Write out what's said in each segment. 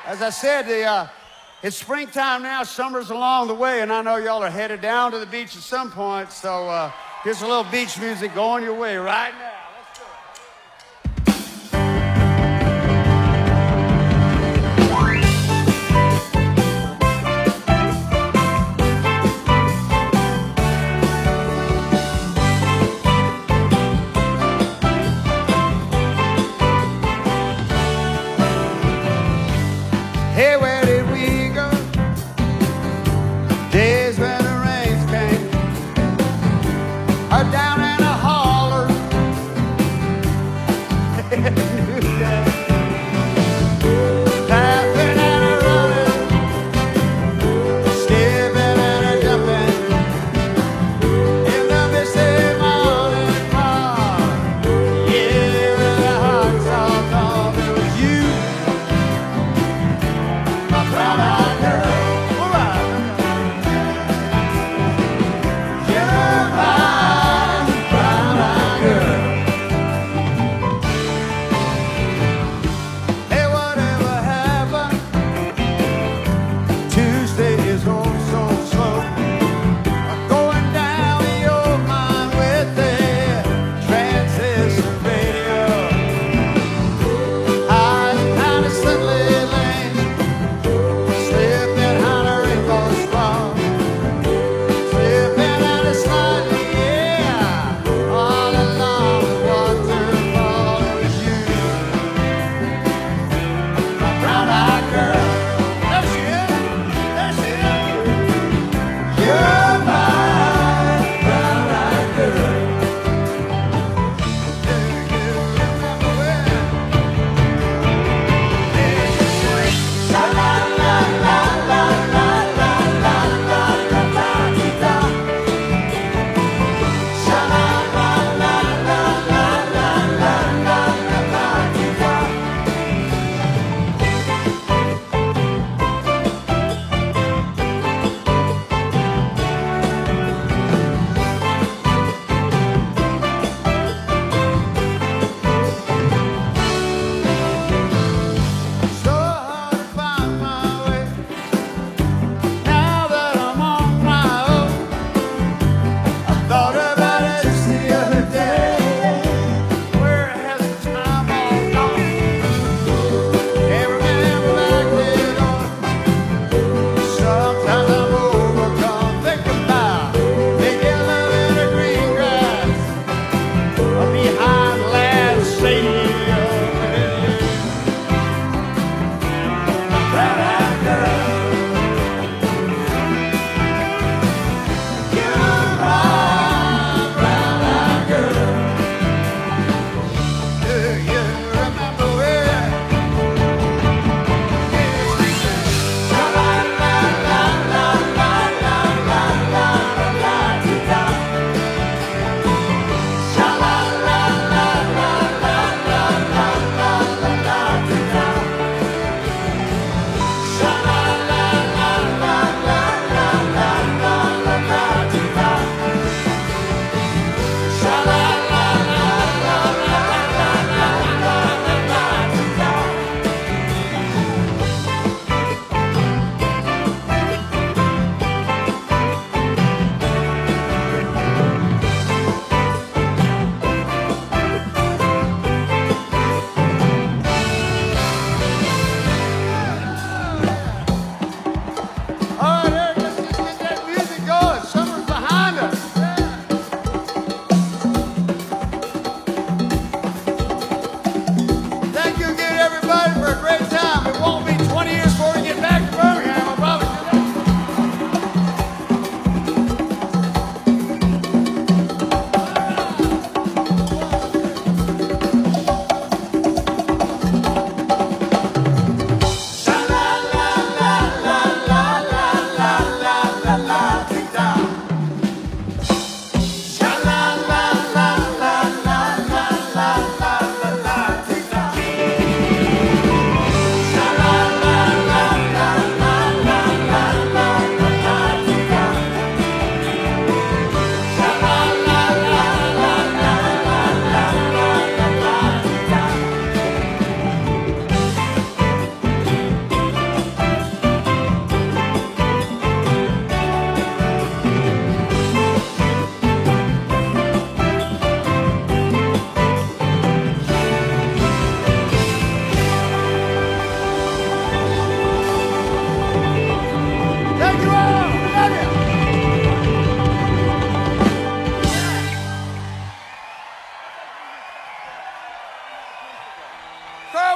As I said, it's springtime now, summer's along the way, and I know y'all are headed down to the beach at some point, so here's a little beach music going your way right now. Let's do it. Hey, where did we go? Days when the rains came, down in a holler. Laughing and a running, skipping and a jumping in the misty morning car. Yeah, with the hearts all gone, it was you.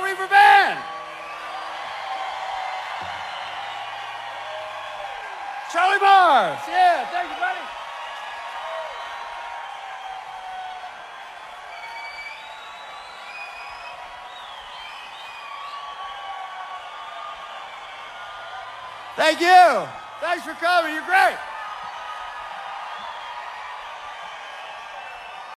Reefer Band. Charlie Mars. Yeah, thank you, buddy. Thank you. Thanks for coming. You're great.